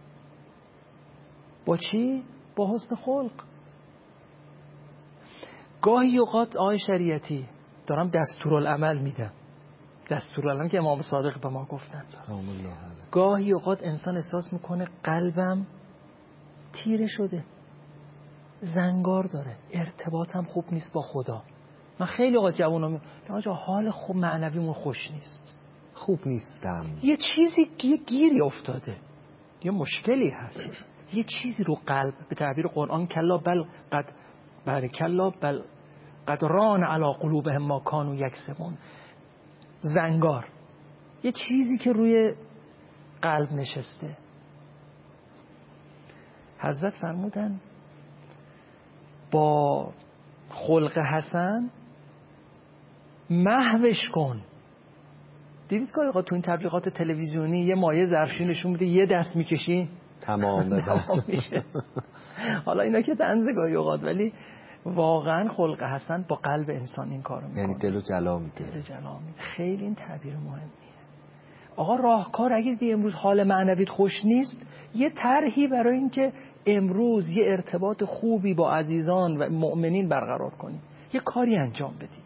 با چی؟ با حسن خلق. گاهی اوقات آقای شریعتی دارم دستورالعمل میدم، دستورالعمل که امام صادق به ما گفتن. گاهی اوقات انسان احساس میکنه قلبم تیره شده، زنگار داره، ارتباطم خوب نیست با خدا. من خیلی اوقات جوونا میگم حال خوب معنویمون خوش نیست، خوب نیستم، یه چیزی یه گیری افتاده، یه مشکلی هست، یه چیزی رو قلب، به تعبیر قرآن کلا بل قد ران علی قلوبهم ما کانوا یکسبون، زنگار، یه چیزی که روی قلب نشسته. حضرت فرمودن با خلق حسن محوش کن. دیدید که تو این تبلیغات تلویزیونی یه مایه ظرفشویی نشون میده، یه دست میکشی تمام میشه. حالا اینا که طنزه گاهی اوقات، ولی واقعا خلق حسن با قلب انسان این کارو میکنه، یعنی دلو جلا میده. دل جلا میده. خیلی این تعبیر مهمیه. آقا راهکار اگه دی امروز حال معنویت خوش نیست، یه طرحی برای اینکه امروز یه ارتباط خوبی با عزیزان و مؤمنین برقرار کنی، یه کاری انجام بدی،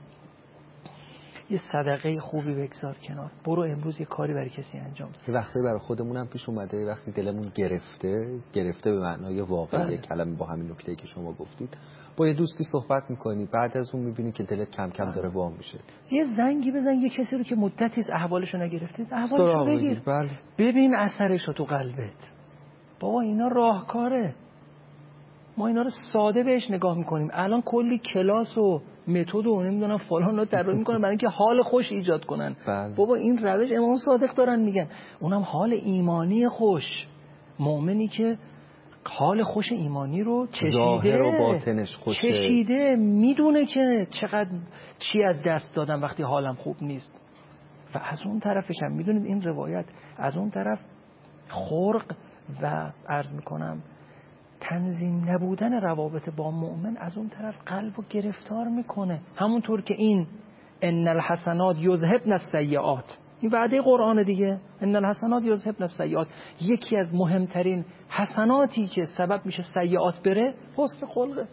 یه صدقه خوبی بگذار کنار، برو امروز یه کاری برای کسی انجام بده. یه وقتی برای خودمون هم پیش اومده وقتی دلمون گرفته به معنای واقعی کلمه، با همین نکته‌ای که شما گفتید، با یه دوستی صحبت میکنی، بعد از اون میبینی که دلت کم کم داره وام میشه، یه زنگی بزن یه کسی رو که مدتی از احوالشو نگرفتید، احوالشو بگیر، بله. ببین اثرش رو تو قلبت. بابا اینا راهکاره، ما اینا رو ساده بهش نگاه میکنیم. الان کلی کلاس و متد و نمیدونم فلان رو طراحی میکنن برای اینکه حال خوش ایجاد کنن. بله. بابا این روش امام صادق دارن میگن، اونم حال ایمانی خوش. مؤمنی که حال خوش ایمانی رو چشیده، ظاهر و باطنش خوشه، چشیده، میدونه که چقدر چی از دست دادم وقتی حالم خوب نیست. و از اون طرفش هم میدونید این روایت از اون طرف خرق و عرض میکنم تنظیم نبودن روابط با مؤمن از اون طرف قلبو گرفتار میکنه. همونطور که این ان الحسنات یذهبن السیئات، این وعده قرآن دیگه، ان الحسنات یذهبن السیئات، یکی از مهمترین حسناتی که سبب میشه سیئات بره حسن خلقه.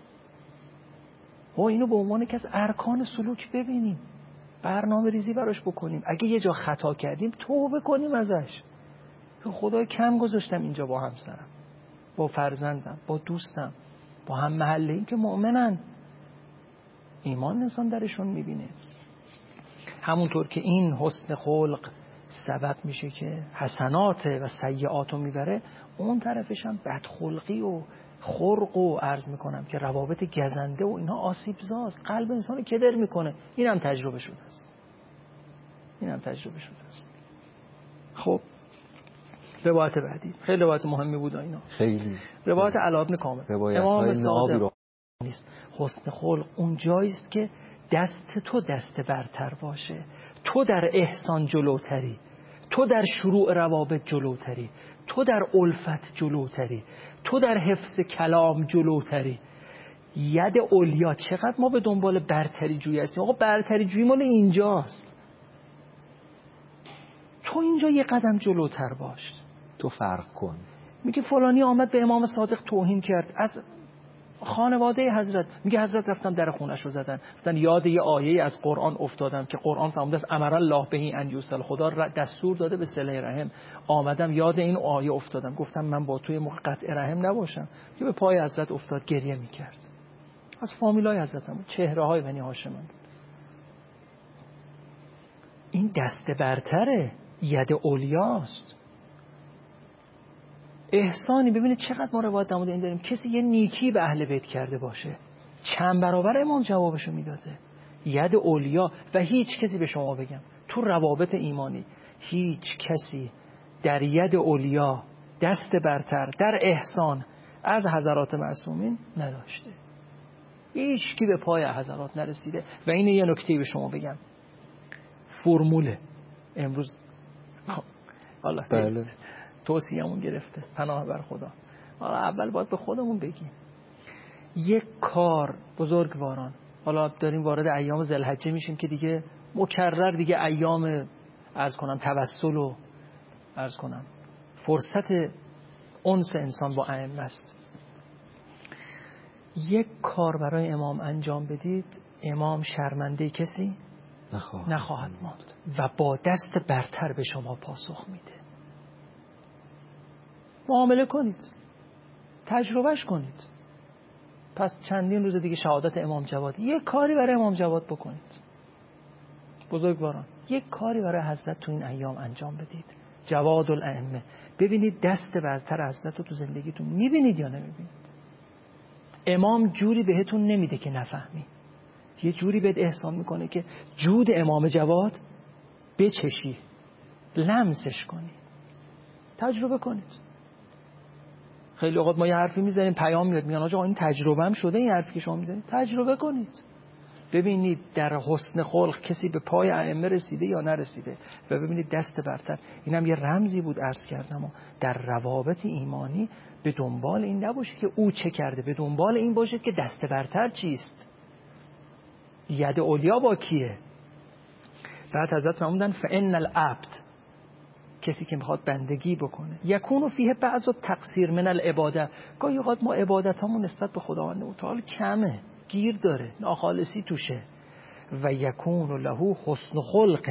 و اینو به عنوان که از ارکان سلوک ببینیم، برنامه ریزی براش بکنیم. اگه یه جا خطا کردیم توبه کنیم ازش، که خدای کم گذاشتم اینجا با همسرم، با فرزندم، با دوستم، با هم محله این که مؤمنن، ایمان انسان درشون میبینه. همونطور که این حسن خلق سبب میشه که حسنات و سیئات رو میبره، اون طرفش هم بدخلقی و خرق و عرض میکنم که روابط گزنده و اینا آسیب زاست، قلب انسان رو کدر میکنه. این هم تجربه شده است، خب روایت بعدی خیلی روایت مهمی بود اینا، خیلی روایت علی ابن کامل. امام صادق نیست حسن خلق اون جاییست که دست تو دست برتر باشه، تو در احسان جلوتری، تو در شروع روابط جلوتری، تو در الفت جلوتری، تو در حفظ کلام جلوتری. ید علیا، چقدر ما به دنبال برتری جویی هستیم. آقا برتری جویی مال اینجاست، تو اینجا یه قدم جلوتر باش، تو فرق کن. میگه فلانی آمد به امام صادق توهین کرد از خانواده حضرت، میگه حضرت رفتم در خونش رو زدن، گفتن یاد یه آیه از قرآن افتادم که قرآن فرموده است امر الله به ان یوصل، خدا دستور داده به صله رحم، آمدم یاد این آیه افتادم، گفتم من با توی موقع قطع رحم نباشم، که به پای حضرت افتاد گریه میکرد. از فامیلای حضرت هم بود، چهره های بنی هاشم بود. این دست برتره، ید اولیاست. احسانی، ببینید چقدر ما روایت در مورد این داریم، کسی یه نیکی به اهل بیت کرده باشه چند برابر امام جوابشو میداده. ید اولیا. و هیچ کسی، به شما بگم تو روابط ایمانی هیچ کسی در ید اولیا دست برتر در احسان از حضرات معصومین نداشته، هیچ کی به پای حضرات نرسیده. و این یه نکته به شما بگم، فرموله امروز الله بله. توصیه‌مون گرفته، پناه بر خدا. حالا اول باید به خودمون بگیم یک کار بزرگواران، حالا داریم وارد ایام ذوالحجه میشیم که دیگه مکرر دیگه ایام عرض کنم توسل و عرض کنم فرصت انس انسان با ائمه است. یک کار برای امام انجام بدید، امام شرمنده کسی نخواهد ماند و با دست برتر به شما پاسخ میده. معامله کنید، تجربهش کنید. پس چندین روز دیگه شهادت امام جواد، یک کاری برای امام جواد بکنید. بزرگواران یک کاری برای حضرت تو این ایام انجام بدید. جواد الائمه، ببینید دست برتر حضرت رو تو زندگیتون میبینید یا نمیبینید. امام جوری بهتون نمیده که نفهمی، یه جوری بهت احسان میکنه که جود امام جواد بچشی، لمسش کنی، تجربه کنید. خیلی اوقات ما یه حرفی میزنیم، پیام میاد میگن آقا این تجربه هم شده، این حرفی که شما میزنید تجربه کنید، ببینید در حسن خلق کسی به پای ائمه رسیده یا نرسیده و ببینید دست برتر. اینم یه رمزی بود عرض کردم، در روابط ایمانی به دنبال این نباشید که او چه کرده، به دنبال این باشید که دست برتر چیست، ید اولیا با کیه. بعد حضرت فرمودن فان العبد، کسی که میخواد بندگی بکنه، یکون فیه بعض التقصیر من العباده، گاهی اوقات ما عبادتامون نسبت به خداوند متعال کمه، گیر داره، ناخالصی توشه. و یکون له حسن خلق،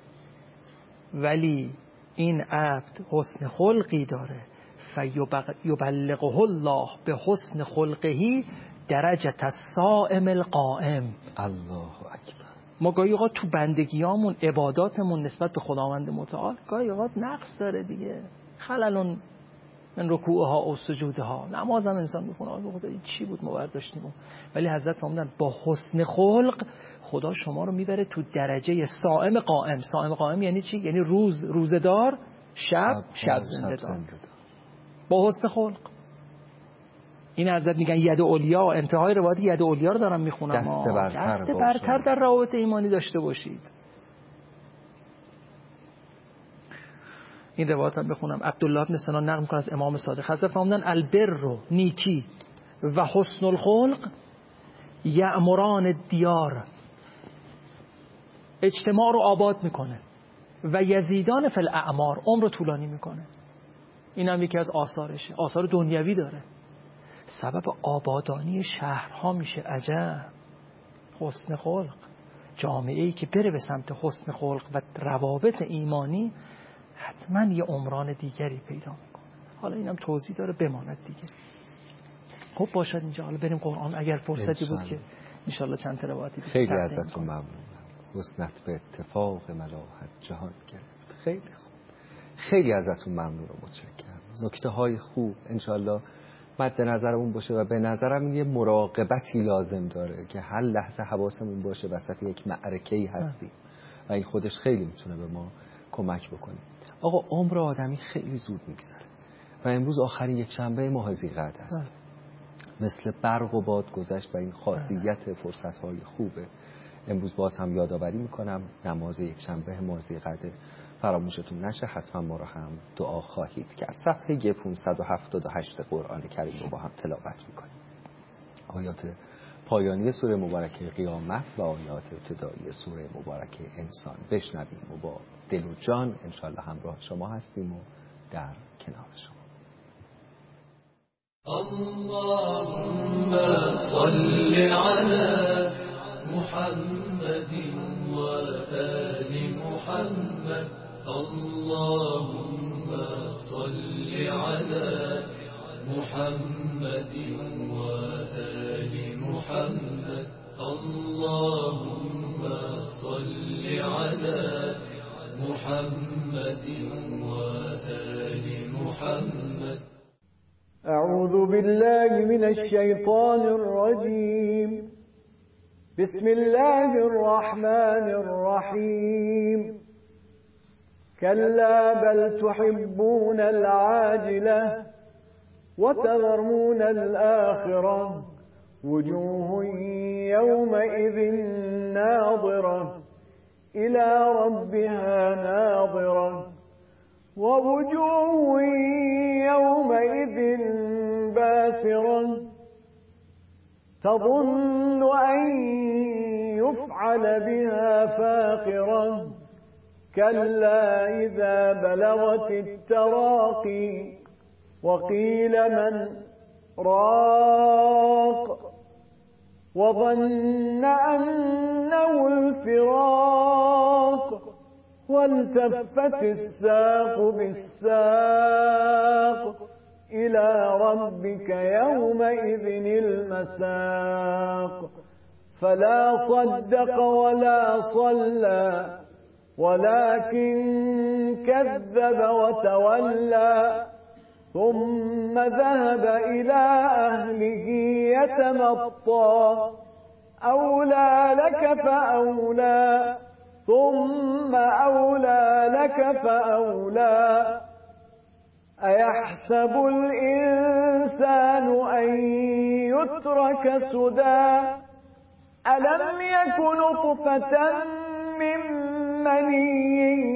ولی این عبد حسن خلقی داره، فیبلغه الله به حسن خلقه درجه الصائم القائم. الله اکبر. ما گاهی اوقات تو بندگیامون، عباداتمون نسبت به خداوند متعال گاهی اوقات نقص داره دیگه، خلل من رکوعها و سجودها. نماز هم انسان میخونه آقا خدا این چی بود ما برداشتیم، ولی حضرت فرمودن با حسن خلق خدا شما رو میبره تو درجه صائم قائم. صائم قائم یعنی چی؟ یعنی روزدار، شب زنده‌دار. با حسن خلق. این حضرت میگن ید اولیا، انتهای روایت ید اولیا رو دارم میخونم، دست برتر در روابط ایمانی داشته باشید. این روایت هم بخونم، عبدالله بن سنان نقل میکنه از امام صادق، حضرت فرمودن البر، نیکی و حسن الخلق یأمران الدیار، اجتماع رو آباد میکنه، و یزیدان فی الاعمار، عمر رو طولانی میکنه. این هم یکی از آثارشه، آثار دنیوی داره، سبب آبادانی شهرها میشه. عجب، حسن خلق. جامعه‌ای که بره به سمت حسن خلق و روابط ایمانی حتما یه عمران دیگری پیدا میکنه. حالا اینم توضیح داره، بماند دیگه. خب باشد اینجا، حالا بریم قرآن اگر فرصتی بود که انشالله چند تا روایتی خیلی ازتون ممنونم. حسنت به اتفاق ملاحت جهان گرفت. خیلی خوب، خیلی ازتون ممنون و متشکرم. نکته های خوب انشالله مد نظرمون باشه و به نظرم یه مراقبتی لازم داره که هر لحظه حواسمون باشه وسط یک معرکه‌ای هستیم و این خودش خیلی میتونه به ما کمک بکنه. آقا عمر آدمی خیلی زود میگذره و امروز آخرین یک شنبه ماه ذی‌قعده است. مثل برق و باد گذشت و این خاصیت فرصت‌های خوبه. امروز باز هم یادآوری میکنم نماز یک شنبه ماه ذی‌قعده فراموشتون نشه، حتما ما رو هم دعا خواهید کرد. صفحه 578 قرآن کریم رو با هم تلاوت میکنیم. آیات پایانی سوره مبارکه قیامت و آیات ابتدایی سوره مبارکه انسان بشنویم و با دل و جان انشالله همراه شما هستیم و در کنار شما. اللهم صل على محمد وآل محمد. اللهم صل على محمد وآل محمد. اللهم صل على محمد وآل محمد. أعوذ بالله من الشيطان الرجيم. بسم الله الرحمن الرحيم. كلا بل تحبون العاجلة وتذرون الآخرة وجوه يومئذ ناظرة إلى ربها ناظرة ووجوه يومئذ باسرة تظن أن يفعل بها فاقرة كلا إذا بلغت التراقي وقيل من راق وظن أنه الفراق والتفت الساق بالساق إلى ربك يومئذ المساق. فلا صدق ولا صلى ولكن كذب وتولى ثم ذهب إلى أهله يتمطى أولى لك فأولى ثم أولى لك فأولى أيحسب الإنسان أن يترك سدى ألم يك نطفة من مني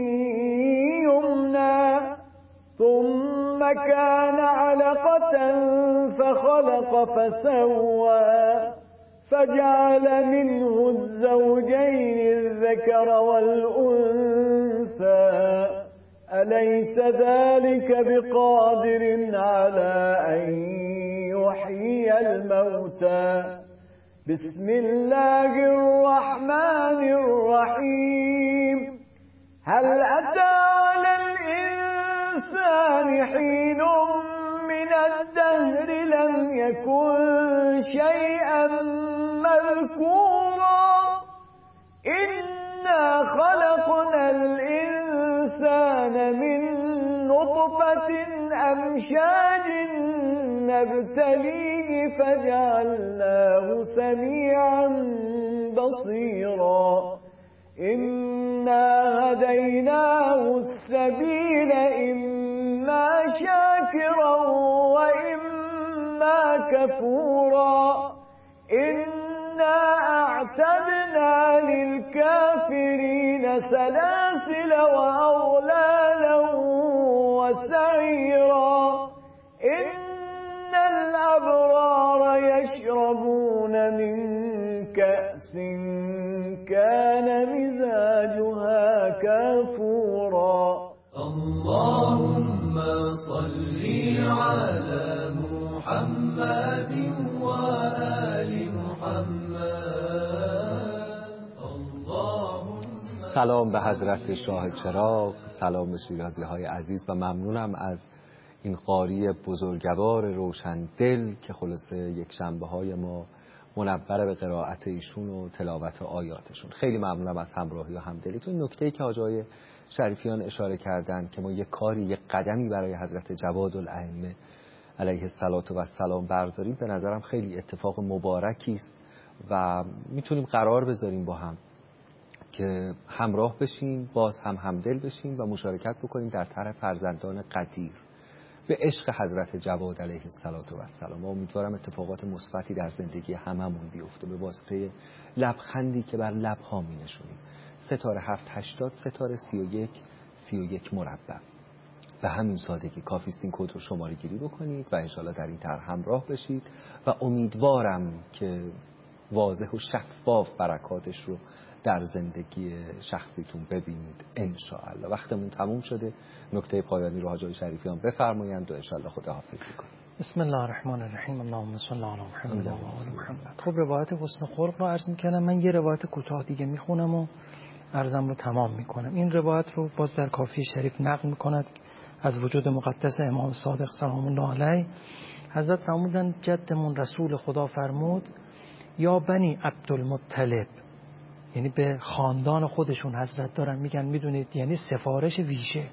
يمنى ثم كان علقة فخلق فسوى فجعل منه الزوجين الذكر والأنثى أليس ذلك بقادر على أن يحيي الموتى بسم الله الرحمن الرحيم هل أتى على الإنسان حين من الدهر لم يكن شيئا مذكورا إنا خلقنا الإنسان من نطفة أمشاج نبتليه فجعلناه سميعا بصيرا إنا هديناه السبيل إما شاكرا وإما كفورا إنا أعتدنا للكافرين سلاسل وأغلالا وسعيرا إن الأبرار يشربون من كأس كان مزاجها كافورا اللهم صل على محمد وآل محمد. سلام به حضرت شاه چراغ، سلام به شیرازی های عزیز و ممنونم از این قاری بزرگوار روشن دل که خلاصه یک شنبه های ما منور به قرائت ایشون و تلاوت آیاتشون. خیلی ممنونم از همراهی و همدلیتون. نکته‌ای که حاجی شریفیان اشاره کردن که ما یک کاری، یک قدمی برای حضرت جوادالائمه علیه السلام برداریم، به نظرم خیلی اتفاق مبارکی است و میتونیم قرار بذاریم با هم که همراه بشیم، باز هم همدل بشیم و مشارکت بکنیم در طرح فرزندان قدیر به عشق حضرت جواد علیه السلام. و امیدوارم اتفاقات مثبتی در زندگی هممون بیفته به واسطه لبخندی که بر لب‌ها می‌نشونیم. ستاره 780 ستاره 31 مربع. به همین سادگی کافی است این کد رو شماره گیری بکنید و انشالله در این طرح همراه بشید و امیدوارم که واضح و شفاف برکاتش رو در زندگی شخصیتون ببینید انشاءالله. وقتمون تموم شده. نکته پایانی رو حاجی شریفیان بفرمایند و انشاءالله خداحافظی کنیم. بسم الله الرحمن الرحیم. اللهم صل علی محمد و آل محمد. خب روایت حسن خلق رو عرض می‌کردم. من یه روایت کوتاه دیگه میخونم و عرضم رو تمام میکنم. این روایت رو باز در کافی شریف نقل میکند از وجود مقدس امام صادق سلام الله علیه. حضرت فرمودند جدمون رسول خدا فرمود یا بنی عبدالمطلب، یعنی به خاندان خودشون حضرت دارن میگن، میدونید یعنی سفارش ویژه،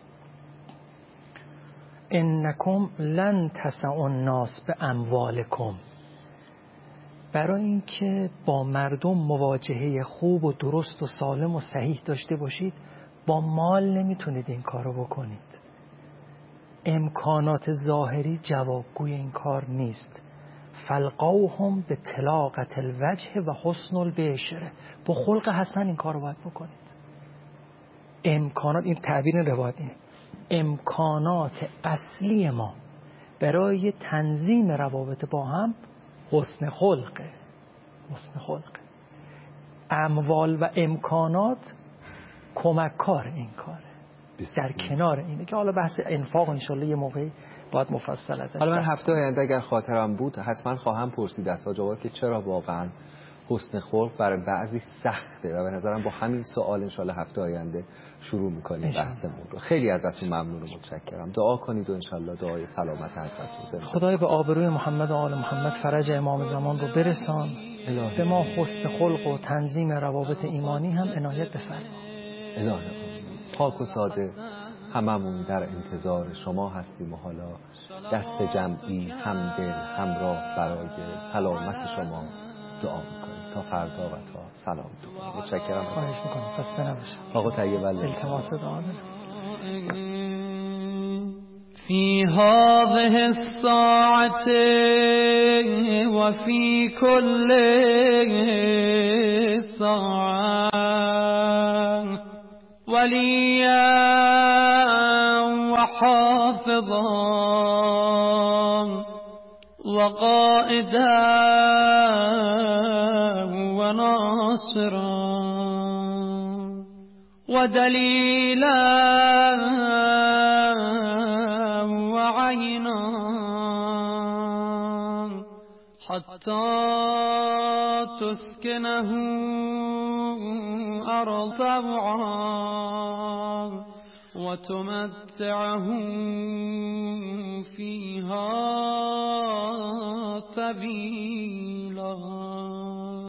انکم لن تسعوا الناس به اموالکم، برای اینکه با مردم مواجهه خوب و درست و سالم و صحیح داشته باشید با مال نمیتونید این کارو بکنید. امکانات ظاهری جوابگوی این کار نیست. فلقوهم به طلاقت الوجه و حسن البشره، با خلق حسن این کار رو باید بکنید. امکانات، این تعبیر روایت اینه، امکانات اصلی ما برای تنظیم روابط با هم حسن خلقه. اموال و امکانات کمککار این کاره، در کنار اینه که حالا بحث انفاق انشالله یه موقعی باید مفصل ازش. حالا من هفته آینده اگر خاطرم بود حتما خواهم پرسید از حاجی که چرا واقعا حسن خلق برای بعضی سخته و به نظرم با همین سوال انشالله هفته آینده شروع میکنیم بحثمون رو. خیلی ازتون ممنون و متشکرم. دعا کنید و انشالله دعای سلامت حضرتون. خدای به آبروی محمد و آل محمد فرج امام زمان رو برسان. به ما حسن خلق و تنظیم روابط ایمانی هم عنایت بفرما. الهی پاک و ساده هممون در انتظار شما هستیم و حالا دست جمعی همدل همراه برای سلامت شما دعا میکنیم تا فردا و تا سلام دو. متشکرم. خواهش میکنم. خسته نباشید. آقا طیب التماس دعا في هذه الساعة وفي كل ساعة وليا وحافظا وقائدا وناصرا ودليلا وعينا حتى تسكنه أرض طوعا وتمتعه فيها طويلا.